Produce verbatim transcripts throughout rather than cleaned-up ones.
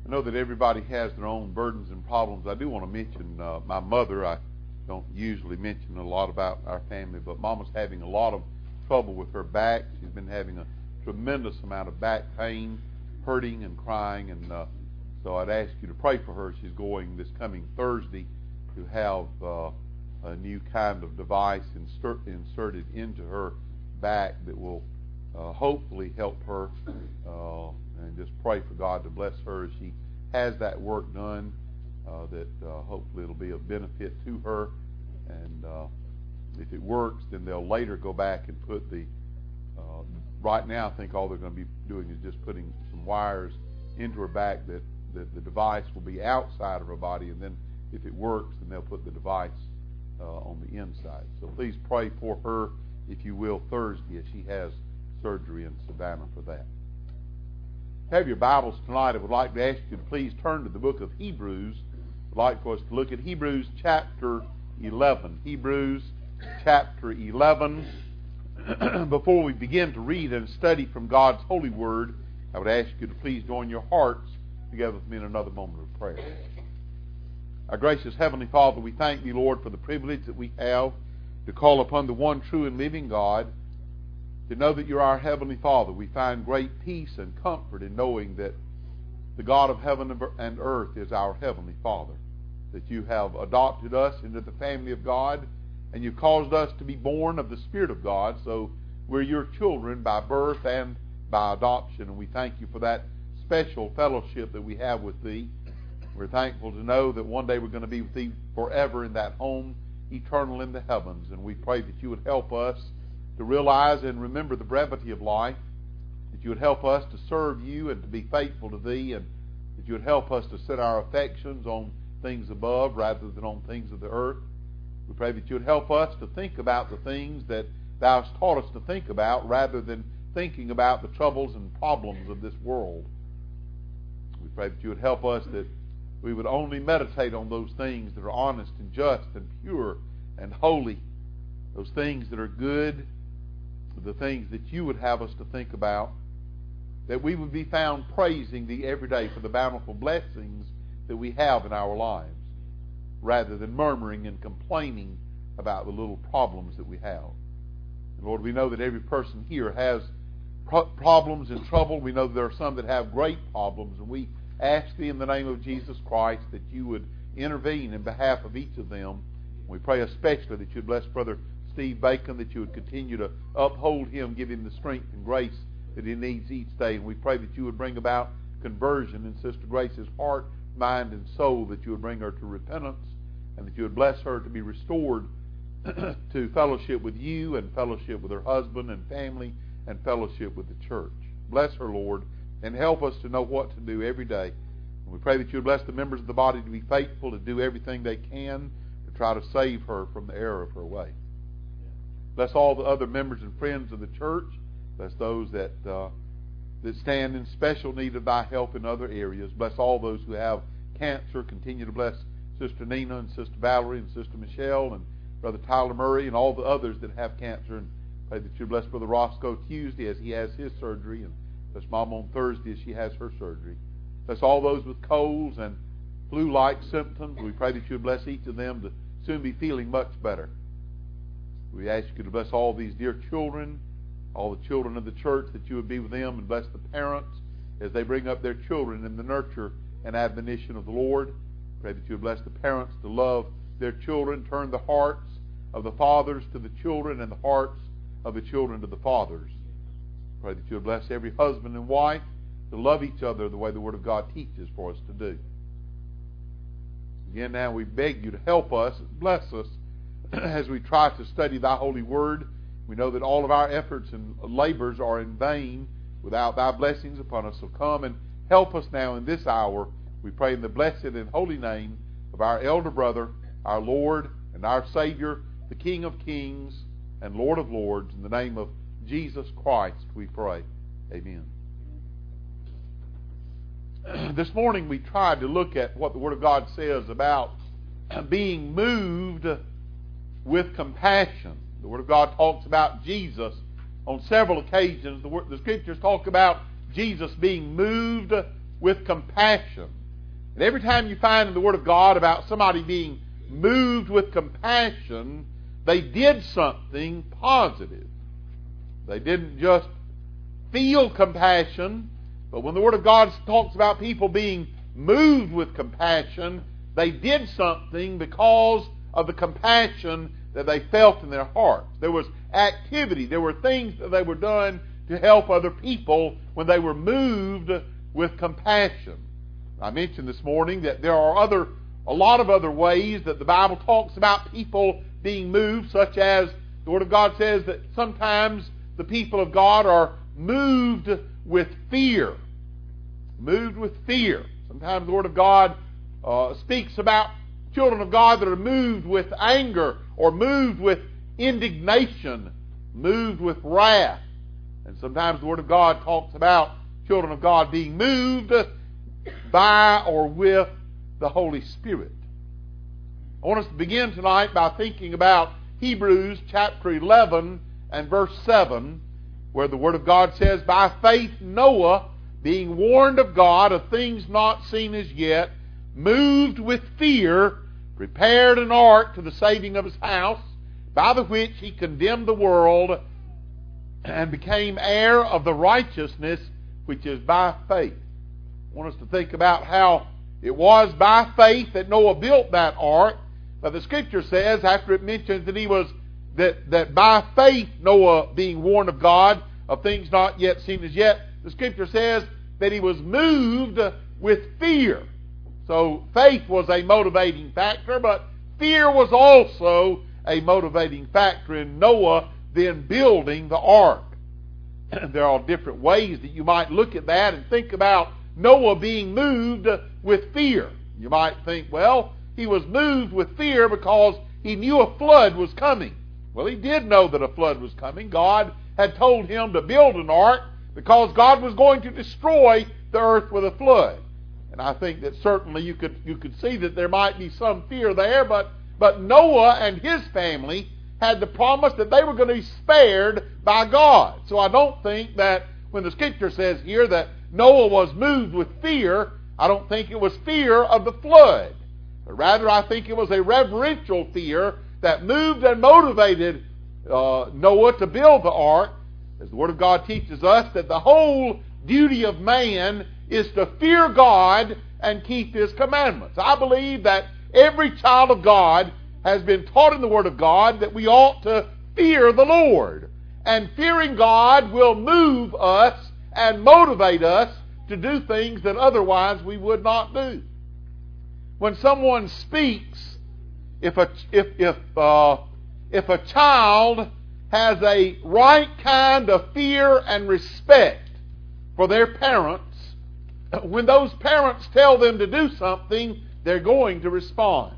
I know that everybody has their own burdens and problems. I do want to mention uh, my mother. I don't usually mention a lot about our family, but Mama's having a lot of trouble with her back. She's been having a tremendous amount of back pain, hurting and crying, and uh, so I'd ask you to pray for her. She's going this coming Thursday to have uh, a new kind of device insert, inserted into her back that will uh, hopefully help her, uh, and just pray for God to bless her as she has that work done, uh, that uh, hopefully it'll be of benefit to her, and uh, if it works, then they'll later go back and put the, uh, right now I think all they're going to be doing is just putting some wires into her back that, that the device will be outside of her body, and then if it works, then they'll put the device uh, on the inside. So please pray for her, if you will, Thursday as she has surgery in Savannah for that. If you have your Bibles tonight, I would like to ask you to please turn to the book of Hebrews. I'd like for us to look at Hebrews chapter eleven. Hebrews chapter eleven. Before we begin to read and study from God's holy word, I would ask you to please join your hearts together with me in another moment of prayer. Our gracious Heavenly Father, we thank Thee, Lord, for the privilege that we have to call upon the one true and living God, to know that You're our Heavenly Father. We find great peace and comfort in knowing that the God of heaven and earth is our Heavenly Father, that You have adopted us into the family of God, and You've caused us to be born of the Spirit of God, so we're Your children by birth and by adoption, and we thank You for that special fellowship that we have with Thee. We're thankful to know that one day we're going to be with Thee forever in that home eternal in the heavens, and we pray that You would help us to realize and remember the brevity of life, that You would help us to serve You and to be faithful to Thee, and that You would help us to set our affections on things above rather than on things of the earth. We pray that You would help us to think about the things that Thou hast taught us to think about rather than thinking about the troubles and problems of this world. We pray that You would help us that we would only meditate on those things that are honest and just and pure and holy, those things that are good, the things that You would have us to think about, that we would be found praising Thee every day for the bountiful blessings that we have in our lives, rather than murmuring and complaining about the little problems that we have. And Lord, we know that every person here has pro- problems and trouble. We know that there are some that have great problems, and we ask Thee in the name of Jesus Christ that You would intervene in behalf of each of them. We pray especially that You would bless Brother Steve Bacon, that You would continue to uphold him, give him the strength and grace that he needs each day. And we pray that You would bring about conversion in Sister Grace's heart, mind, and soul, that You would bring her to repentance, and that You would bless her to be restored to fellowship with You and fellowship with her husband and family and fellowship with the church. Bless her, Lord, and help us to know what to do every day. And we pray that You would bless the members of the body to be faithful, to do everything they can to try to save her from the error of her way. Bless all the other members and friends of the church. Bless those that uh, that stand in special need of Thy help in other areas. Bless all those who have cancer. Continue to bless Sister Nina and Sister Valerie and Sister Michelle and Brother Tyler Murray and all the others that have cancer. And pray that You bless Brother Roscoe Tuesday as he has his surgery, and bless Mom on Thursday as she has her surgery. Bless all those with colds and flu-like symptoms. We pray that You would bless each of them to soon be feeling much better. We ask You to bless all these dear children, all the children of the church, that You would be with them, and bless the parents as they bring up their children in the nurture and admonition of the Lord. Pray that You would bless the parents to love their children, turn the hearts of the fathers to the children and the hearts of the children to the fathers. Pray that You would bless every husband and wife to love each other the way the Word of God teaches for us to do. Again, now we beg You to help us, bless us, as we try to study Thy holy Word. We know that all of our efforts and labors are in vain without Thy blessings upon us. So come and help us now in this hour. We pray in the blessed and holy name of our elder brother, our Lord and our Savior, the King of kings and Lord of lords. In the name of Jesus Christ we pray. Amen. This morning we tried to look at what the Word of God says about being moved with compassion. The Word of God talks about Jesus on several occasions. The, word, the Scriptures talk about Jesus being moved with compassion. And every time you find in the Word of God about somebody being moved with compassion, they did something positive. They didn't just feel compassion, but when the Word of God talks about people being moved with compassion, they did something because of the compassion that they felt in their hearts. There was activity. There were things that they were done to help other people when they were moved with compassion. I mentioned this morning that there are other, a lot of other ways that the Bible talks about people being moved, such as the Word of God says that sometimes the people of God are moved with fear. Moved with fear. Sometimes the Word of God uh, speaks about children of God that are moved with anger or moved with indignation, moved with wrath. And sometimes the Word of God talks about children of God being moved by or with the Holy Spirit. I want us to begin tonight by thinking about Hebrews chapter eleven and verse seven, where the Word of God says, "By faith Noah, being warned of God of things not seen as yet, moved with fear, prepared an ark to the saving of his house, by the which he condemned the world, and became heir of the righteousness which is by faith." I want us to think about how it was by faith that Noah built that ark. But the Scripture says, after it mentions that he was that, that by faith Noah, being warned of God of things not yet seen as yet, the Scripture says that he was moved with fear. So faith was a motivating factor, but fear was also a motivating factor in Noah then building the ark. There are different ways that you might look at that and think about Noah being moved with fear. You might think, well, he was moved with fear because he knew a flood was coming. Well, he did know that a flood was coming. God had told him to build an ark because God was going to destroy the earth with a flood. And I think that certainly you could you could see that there might be some fear there, but, but Noah and his family had the promise that they were going to be spared by God. So I don't think that when the Scripture says here that Noah was moved with fear, I don't think it was fear of the flood. But rather I think it was a reverential fear that moved and motivated uh, Noah to build the ark. As the Word of God teaches us that the whole duty of man is to fear God and keep His commandments. I believe that every child of God has been taught in the Word of God that we ought to fear the Lord. And fearing God will move us and motivate us to do things that otherwise we would not do. When someone speaks, if a if if uh, if a child has a right kind of fear and respect for their parents, when those parents tell them to do something, they're going to respond.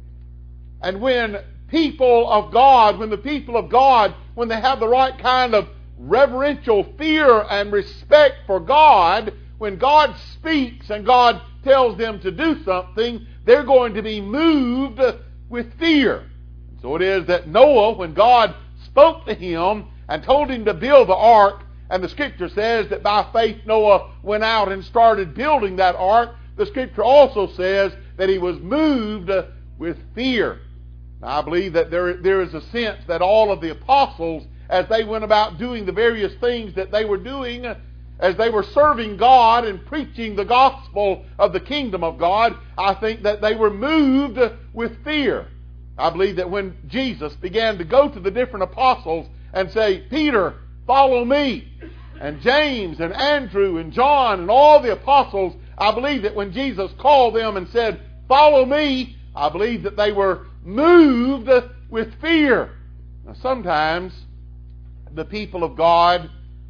And when people of God, when the people of God, when they have the right kind of reverential fear and respect for God, when God speaks and God tells them to do something, they're going to be moved with fear. So it is that Noah, when God spoke to him and told him to build the ark, and the Scripture says that by faith Noah went out and started building that ark, the Scripture also says that he was moved with fear. Now, I believe that there, there is a sense that all of the apostles, as they went about doing the various things that they were doing, as they were serving God and preaching the gospel of the kingdom of God, I think that they were moved with fear. I believe that when Jesus began to go to the different apostles and say, "Peter, follow me," and James and Andrew and John and all the apostles, I believe that when Jesus called them and said, "Follow me," I believe that they were moved with fear. Now, sometimes the people of God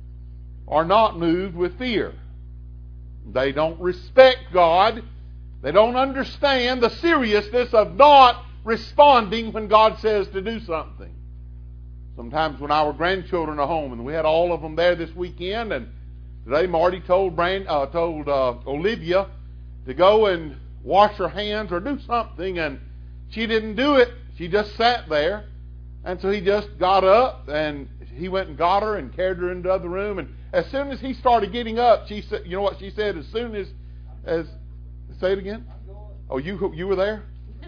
are not moved with fear. They don't respect God. They don't understand the seriousness of not responding when God says to do something. Sometimes when our grandchildren are home, and we had all of them there this weekend, and today Marty told Brand, uh, told uh, Olivia to go and wash her hands or do something, and she didn't do it. She just sat there. And so he just got up, and he went and got her and carried her into the other room. And as soon as he started getting up, she said, you know what she said? As soon as As say it again. Oh, you you were there?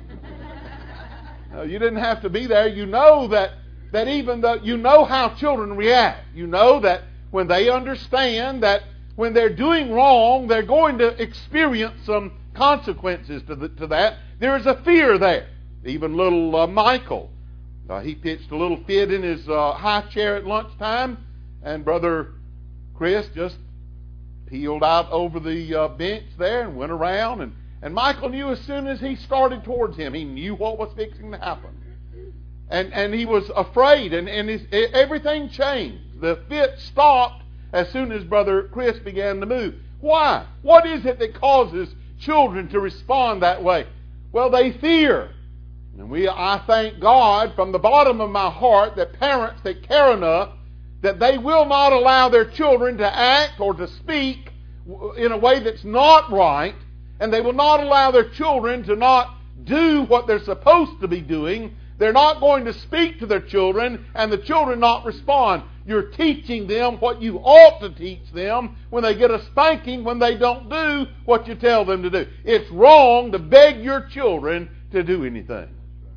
No, you didn't have to be there. You know that that even though you know how children react, you know that when they understand that when they're doing wrong, they're going to experience some consequences to the, to that. There is a fear there. Even little uh, Michael, uh, he pitched a little fit in his uh, high chair at lunchtime, and Brother Chris just peeled out over the uh, bench there and went around, and, and Michael knew as soon as he started towards him, he knew what was fixing to happen. And and he was afraid, and, and his, everything changed. The fit stopped as soon as Brother Chris began to move. Why? What is it that causes children to respond that way? Well, they fear. And we, I thank God from the bottom of my heart that parents that care enough that they will not allow their children to act or to speak in a way that's not right, and they will not allow their children to not do what they're supposed to be doing. They're not going to speak to their children and the children not respond. You're teaching them what you ought to teach them when they get a spanking when they don't do what you tell them to do. It's wrong to beg your children to do anything.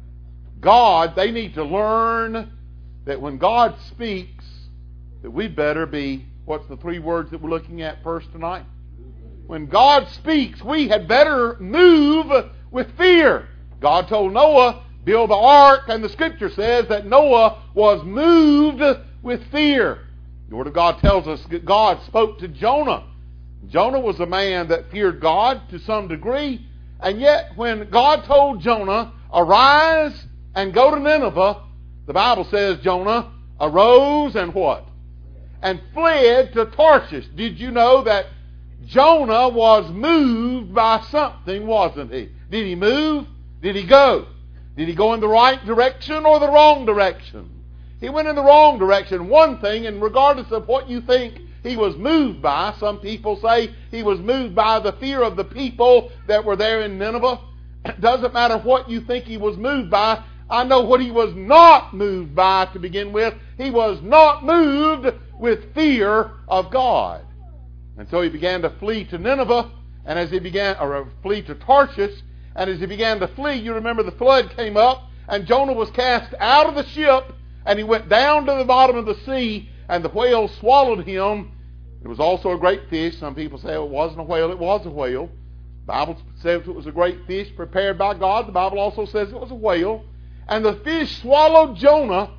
God, they need to learn that when God speaks, that we better be, what's the three words that we're looking at first tonight? When God speaks, we had better move with fear. God told Noah, build the ark, and the Scripture says that Noah was moved with fear. The Word of God tells us that God spoke to Jonah. Jonah was a man that feared God to some degree, and yet when God told Jonah, arise and go to Nineveh, the Bible says Jonah arose and what? And fled to Tarshish. Did you know that Jonah was moved by something, wasn't he? Did he move? Did he go? Did he go in the right direction or the wrong direction? He went in the wrong direction. One thing, and regardless of what you think he was moved by, some people say he was moved by the fear of the people that were there in Nineveh. It doesn't matter what you think he was moved by. I know what he was not moved by to begin with. He was not moved with fear of God. And so he began to flee to Nineveh, and as he began, or flee to Tarshish, and as he began to flee, you remember the flood came up, and Jonah was cast out of the ship, and he went down to the bottom of the sea, and the whale swallowed him. It was also a great fish. Some people say, oh, it wasn't a whale. It was a whale. The Bible says it was a great fish prepared by God. The Bible also says it was a whale. And the fish swallowed Jonah.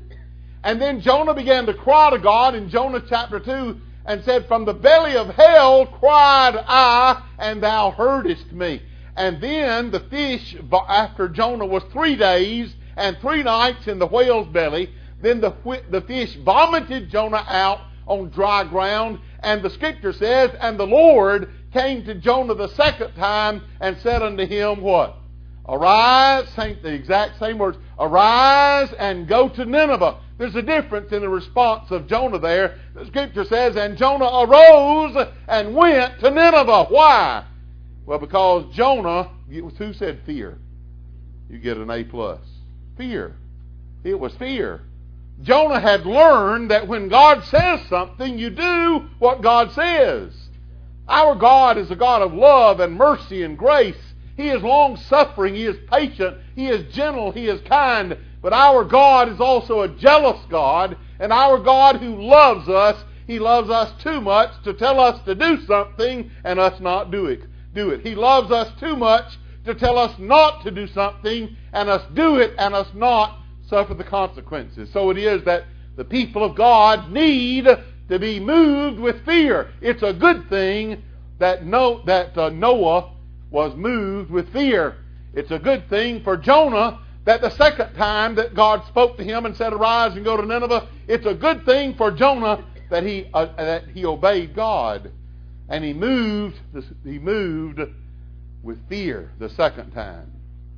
And then Jonah began to cry to God in Jonah chapter two and said, from the belly of hell cried I, and thou heardest me. And then the fish, after Jonah was three days and three nights in the whale's belly, then the, the fish vomited Jonah out on dry ground. And the Scripture says, and the Lord came to Jonah the second time and said unto him, what? Arise, same, the exact same words, arise and go to Nineveh. There's a difference in the response of Jonah there. The Scripture says, and Jonah arose and went to Nineveh. Why? Well, because Jonah, who said fear? You get an A plus. Fear. It was fear. Jonah had learned that when God says something, you do what God says. Our God is a God of love and mercy and grace. He is long-suffering. He is patient. He is gentle. He is kind. But our God is also a jealous God. And our God who loves us, He loves us too much to tell us to do something and us not do it. Do it. He loves us too much to tell us not to do something and us do it and us not suffer the consequences. So it is that the people of God need to be moved with fear. It's a good thing that, no, that uh, Noah was moved with fear. It's a good thing for Jonah that the second time that God spoke to him and said, arise and go to Nineveh, it's a good thing for Jonah that he uh, that he obeyed God. And he moved, he moved with fear the second time.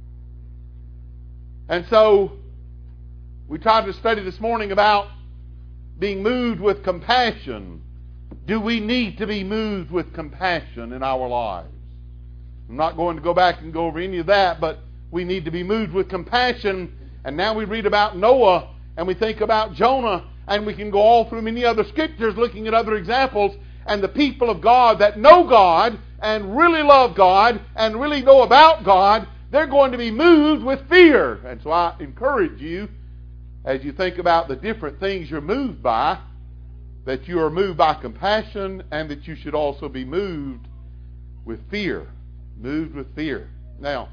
And so, we tried to study this morning about being moved with compassion. Do we need to be moved with compassion in our lives? I'm not going to go back and go over any of that, but we need to be moved with compassion. And now we read about Noah, and we think about Jonah, and we can go all through many other scriptures looking at other examples, and the people of God that know God and really love God and really know about God, they're going to be moved with fear. And so I encourage you, as you think about the different things you're moved by, that you are moved by compassion and that you should also be moved with fear. Moved with fear. Now,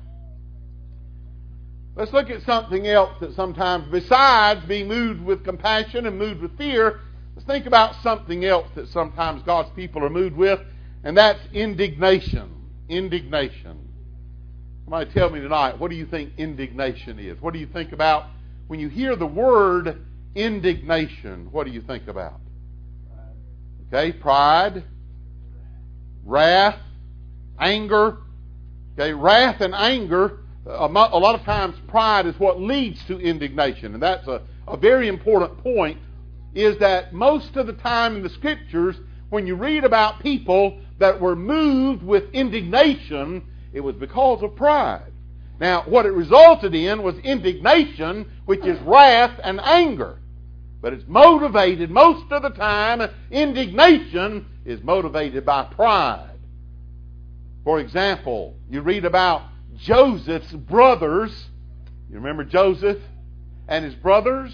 let's look at something else that sometimes, besides being moved with compassion and moved with fear, let's think about something else that sometimes God's people are moved with, and that's indignation. Indignation. Somebody tell me tonight, what do you think indignation is? What do you think about when you hear the word indignation? What do you think about? Okay, pride, wrath, anger. Okay, wrath and anger, a lot of times pride is what leads to indignation. And that's a, a very important point, is that most of the time in the Scriptures, when you read about people that were moved with indignation, it was because of pride. Now, what it resulted in was indignation, which is wrath and anger. But it's motivated, most of the time, indignation is motivated by pride. For example, you read about Joseph's brothers. You remember Joseph and his brothers?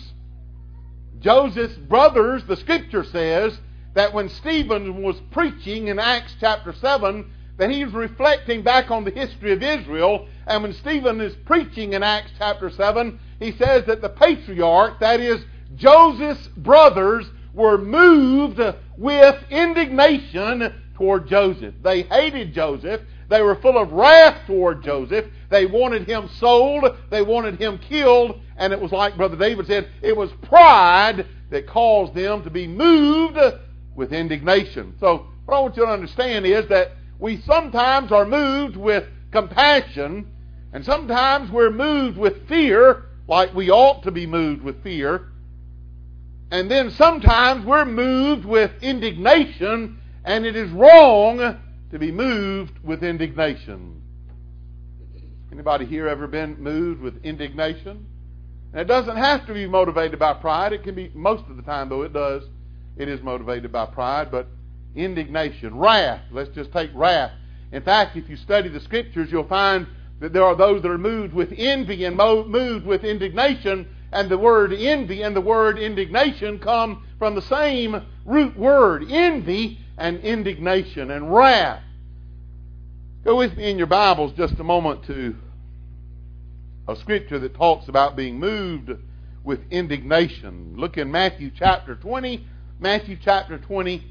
Joseph's brothers, the Scripture says that when Stephen was preaching in Acts chapter seven, that he was reflecting back on the history of Israel. And when Stephen is preaching in Acts chapter seven, he says that the patriarch, that is Joseph's brothers, were moved with indignation toward Joseph. They hated Joseph. They were full of wrath toward Joseph. They wanted him sold. They wanted him killed. And it was like Brother David said, it was pride that caused them to be moved with indignation. So what I want you to understand is that we sometimes are moved with compassion, and sometimes we're moved with fear, like we ought to be moved with fear. And then sometimes we're moved with indignation, and it is wrong to be moved with indignation. Anybody here ever been moved with indignation? And it doesn't have to be motivated by pride. It can be, most of the time though it does, it is motivated by pride. But indignation, wrath, let's just take wrath. In fact, if you study the Scriptures, you'll find that there are those that are moved with envy and mo- moved with indignation. And the word envy and the word indignation come from the same root word, envy and indignation and wrath. Go with me in your Bibles just a moment to a scripture that talks about being moved with indignation. Look in Matthew chapter twenty. Matthew chapter twenty.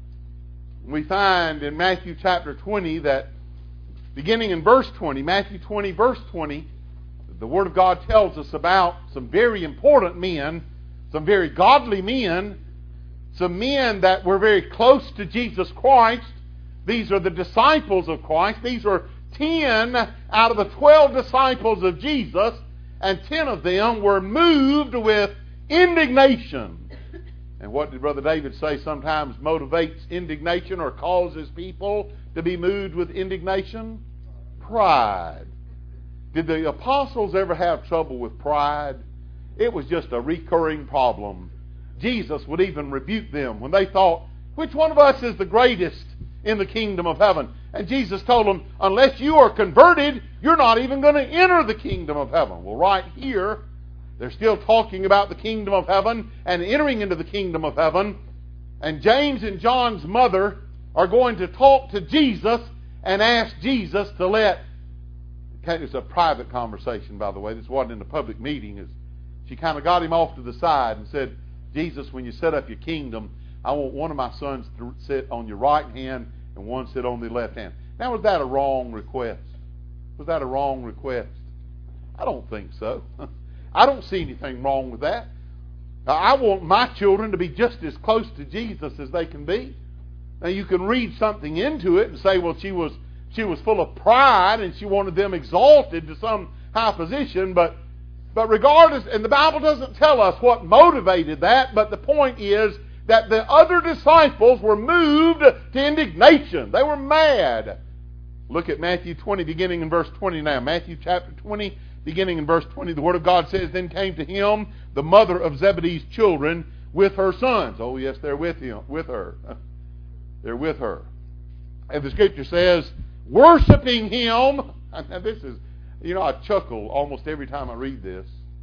We find in Matthew chapter twenty that beginning in verse twenty, Matthew twenty verse twenty, the Word of God tells us about some very important men, some very godly men, some men that were very close to Jesus Christ. These are the disciples of Christ. These are ten out of the twelve disciples of Jesus, and ten of them were moved with indignation. And what did Brother David say sometimes motivates indignation or causes people to be moved with indignation? Pride. Did the apostles ever have trouble with pride? It was just a recurring problem. Jesus would even rebuke them when they thought, which one of us is the greatest in the kingdom of heaven? And Jesus told them, unless you are converted, you're not even going to enter the kingdom of heaven. Well, right here, they're still talking about the kingdom of heaven and entering into the kingdom of heaven. And James and John's mother are going to talk to Jesus and ask Jesus to let... It's a private conversation, by the way. This wasn't in a public meeting. She kind of got him off to the side and said, Jesus, when you set up your kingdom, I want one of my sons to sit on your right hand and one sit on the left hand. Now, was that a wrong request? Was that a wrong request? I don't think so. I don't see anything wrong with that. Now, I want my children to be just as close to Jesus as they can be. Now, you can read something into it and say, well, she was she was full of pride and she wanted them exalted to some high position, but but regardless, and the Bible doesn't tell us what motivated that, but the point is that the other disciples were moved to indignation. They were mad. Look at Matthew twenty, beginning in verse twenty now. Matthew chapter twenty, beginning in verse twenty. The Word of God says, then came to him the mother of Zebedee's children with her sons. Oh, yes, they're with him, with her. They're with her. And the Scripture says, worshiping Him. And this is, you know, I chuckle almost every time I read this.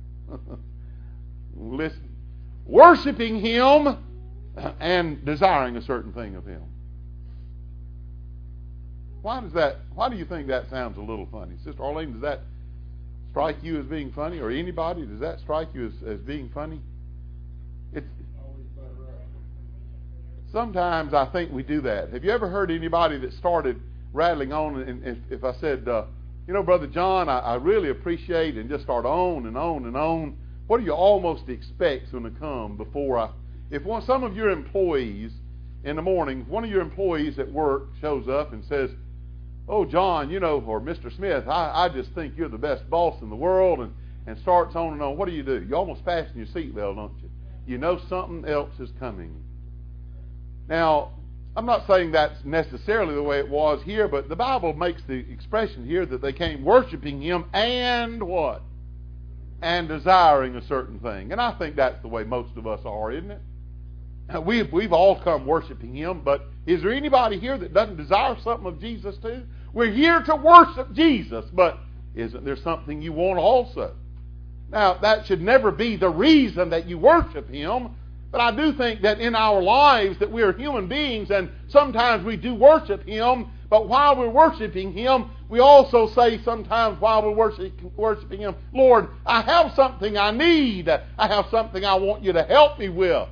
Listen. Worshiping Him and desiring a certain thing of Him. Why does that, why do you think that sounds a little funny? Sister Arlene, does that strike you as being funny? Or anybody, does that strike you as, as being funny? It's, sometimes I think we do that. Have you ever heard anybody that started rattling on, and if, if I said, uh, you know, Brother John, I, I really appreciate, and just start on and on and on, what do you almost expect going to come before I... If one, some of your employees in the morning, one of your employees at work shows up and says, oh, John, you know, or Mister Smith, I, I just think you're the best boss in the world, and, and starts on and on, what do you do? You almost fasten your seatbelt, don't you? You know something else is coming. Now, I'm not saying that's necessarily the way it was here, but the Bible makes the expression here that they came worshiping Him and what? And desiring a certain thing. And I think that's the way most of us are, isn't it? We've, we've all come worshiping Him, but is there anybody here that doesn't desire something of Jesus too? We're here to worship Jesus, but isn't there something you want also? Now, that should never be the reason that you worship Him, but I do think that in our lives that we are human beings, and sometimes we do worship Him, but while we're worshiping Him, we also say sometimes while we're worshiping, worshiping Him, Lord, I have something I need. I have something I want you to help me with.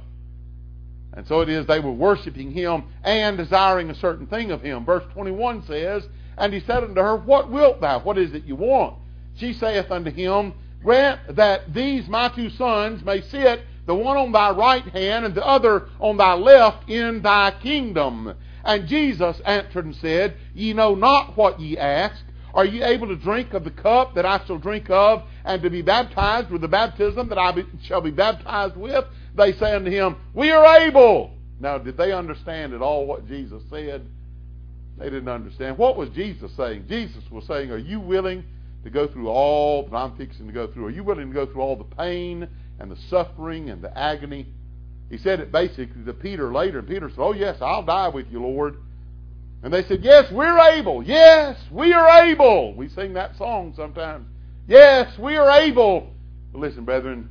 And so it is they were worshiping Him and desiring a certain thing of Him. Verse twenty-one says, and He said unto her, what wilt thou? What is it you want? She saith unto Him, grant that these my two sons may sit, the one on thy right hand and the other on thy left, in thy kingdom. And Jesus answered and said, ye know not what ye ask. Are ye able to drink of the cup that I shall drink of, and to be baptized with the baptism that I be, shall be baptized with? They say unto Him, we are able. Now, did they understand at all what Jesus said? They didn't understand. What was Jesus saying? Jesus was saying, are you willing to go through all that I'm fixing to go through? Are you willing to go through all the pain and the suffering and the agony? He said it basically to Peter later, and Peter said, oh yes, I'll die with you, Lord. And they said, yes, we're able. Yes, we are able. We sing that song sometimes. Yes, we are able. But listen, brethren,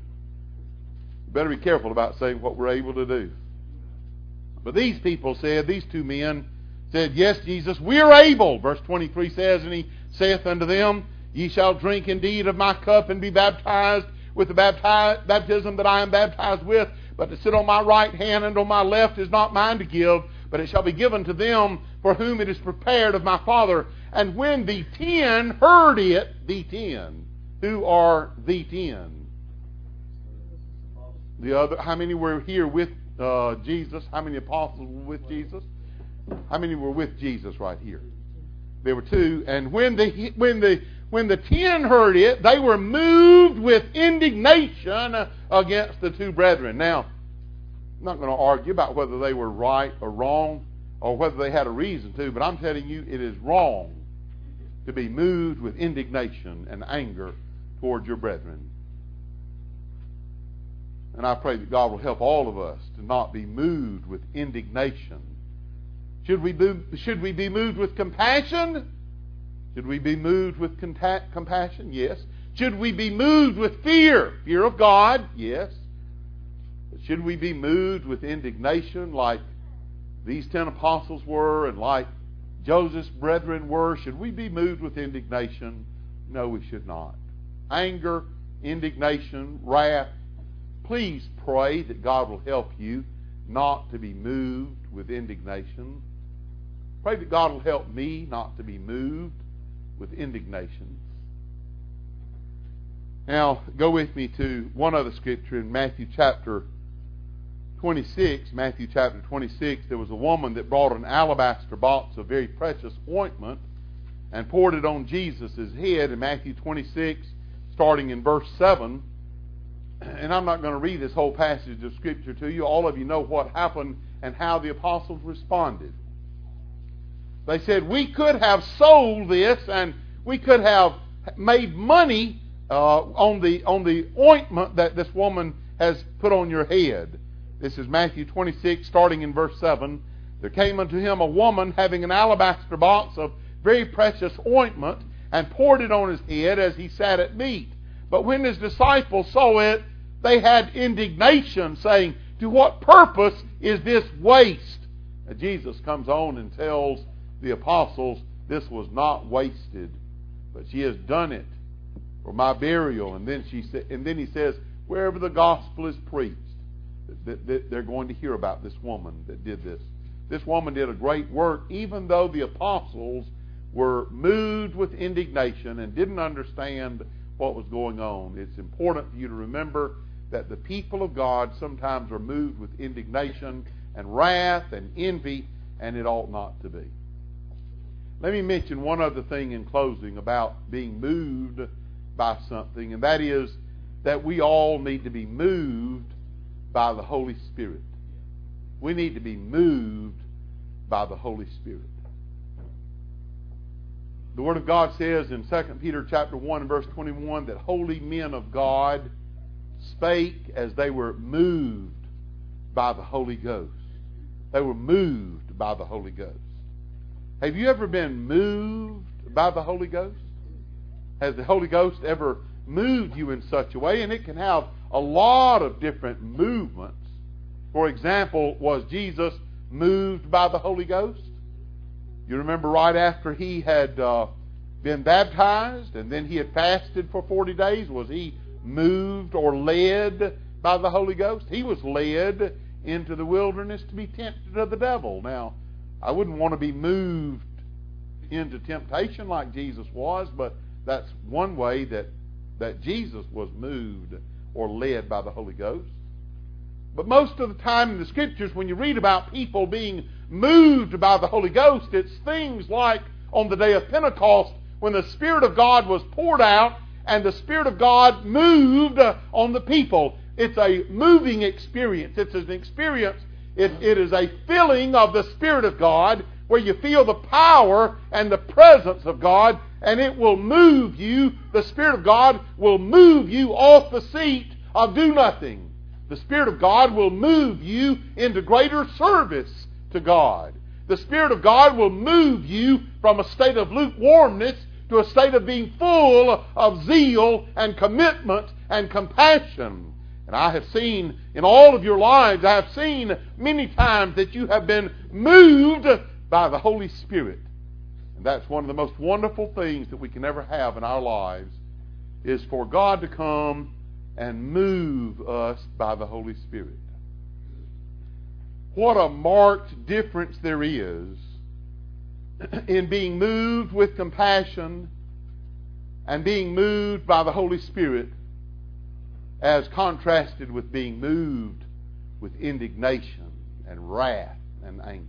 you better be careful about saying what we're able to do. But these people said, these two men said, yes, Jesus, we are able. Verse twenty-three says, and He saith unto them, ye shall drink indeed of my cup and be baptized with the baptize, baptism that I am baptized with. But to sit on my right hand and on my left is not mine to give, but it shall be given to them for whom it is prepared of my Father. And when the ten heard it, the ten, who are the ten? The other, how many were here with uh, Jesus? How many apostles were with Jesus? How many were with Jesus right here? There were two. And when the when the when the ten heard it, they were moved with indignation against the two brethren. Now, I'm not going to argue about whether they were right or wrong, or whether they had a reason to, but I'm telling you, it is wrong to be moved with indignation and anger towards your brethren. And I pray that God will help all of us to not be moved with indignation. Should we be, should we be moved with compassion? Should we be moved with contact, compassion? Yes. Should we be moved with fear? Fear of God? Yes. But should we be moved with indignation like these ten apostles were and like Joseph's brethren were? Should we be moved with indignation? No, we should not. Anger, indignation, wrath. Please pray that God will help you not to be moved with indignation. Pray that God will help me not to be moved with indignation. Now, go with me to one other scripture in Matthew chapter twenty-six. Matthew chapter twenty-six, there was a woman that brought an alabaster box of very precious ointment and poured it on Jesus' head in Matthew twenty-six, starting in verse seven. And I'm not going to read this whole passage of Scripture to you. All of you know what happened and how the apostles responded. They said, we could have sold this and we could have made money uh, on the on the ointment that this woman has put on your head. This is Matthew twenty-six, starting in verse seven. There came unto him a woman having an alabaster box of very precious ointment, and poured it on his head as he sat at meat. But when his disciples saw it, they had indignation, saying, to what purpose is this waste? And Jesus comes on and tells the apostles, this was not wasted, but she has done it for my burial. And then she sa- and then he says, wherever the gospel is preached, that, that they're going to hear about this woman that did this. This woman did a great work, even though the apostles were moved with indignation and didn't understand what was going on. It's important for you to remember that the people of God sometimes are moved with indignation and wrath and envy, and it ought not to be. Let me mention one other thing in closing about being moved by something, and that is that we all need to be moved by the Holy Spirit. We need to be moved by the Holy Spirit. The Word of God says in Second Peter chapter one and verse twenty-one that holy men of God spake as they were moved by the Holy Ghost. They were moved by the Holy Ghost. Have you ever been moved by the Holy Ghost? Has the Holy Ghost ever moved you in such a way? And it can have a lot of different movements. For example, was Jesus moved by the Holy Ghost? You remember right after he had uh, been baptized and then he had fasted for forty days, was he moved or led by the Holy Ghost? He was led into the wilderness to be tempted of the devil. Now, I wouldn't want to be moved into temptation like Jesus was, but that's one way that, that Jesus was moved or led by the Holy Ghost. But most of the time in the Scriptures, when you read about people being moved by the Holy Ghost, it's things like on the day of Pentecost when the Spirit of God was poured out and the Spirit of God moved on the people. It's a moving experience. It's an experience. It, it is a filling of the Spirit of God where you feel the power and the presence of God, and it will move you. The Spirit of God will move you off the seat of do nothing. The Spirit of God will move you into greater service to God. The Spirit of God will move you from a state of lukewarmness to a state of being full of zeal and commitment and compassion. And I have seen in all of your lives, I have seen many times that you have been moved by the Holy Spirit. And that's one of the most wonderful things that we can ever have in our lives, is for God to come and move us by the Holy Spirit. What a marked difference there is in being moved with compassion and being moved by the Holy Spirit as contrasted with being moved with indignation and wrath and anger.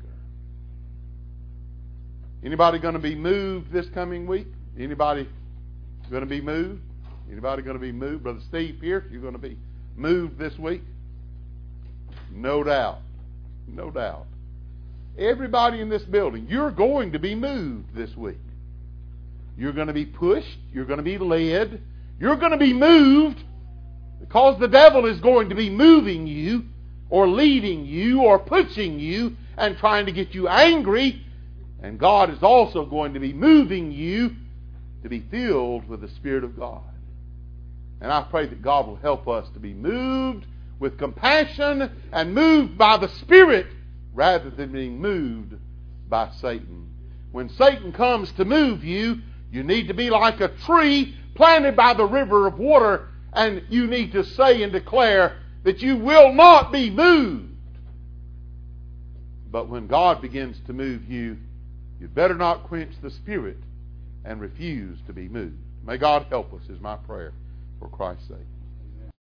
Anybody going to be moved this coming week? Anybody going to be moved? Anybody going to be moved? Brother Steve Pierce, you're going to be moved this week? No doubt. No doubt. Everybody in this building, you're going to be moved this week. You're going to be pushed. You're going to be led. You're going to be moved because the devil is going to be moving you or leading you or pushing you and trying to get you angry. And God is also going to be moving you to be filled with the Spirit of God. And I pray that God will help us to be moved with compassion and moved by the Spirit rather than being moved by Satan. When Satan comes to move you, you need to be like a tree planted by the river of water, and you need to say and declare that you will not be moved. But when God begins to move you, you better not quench the Spirit and refuse to be moved. May God help us, is my prayer, for Christ's sake.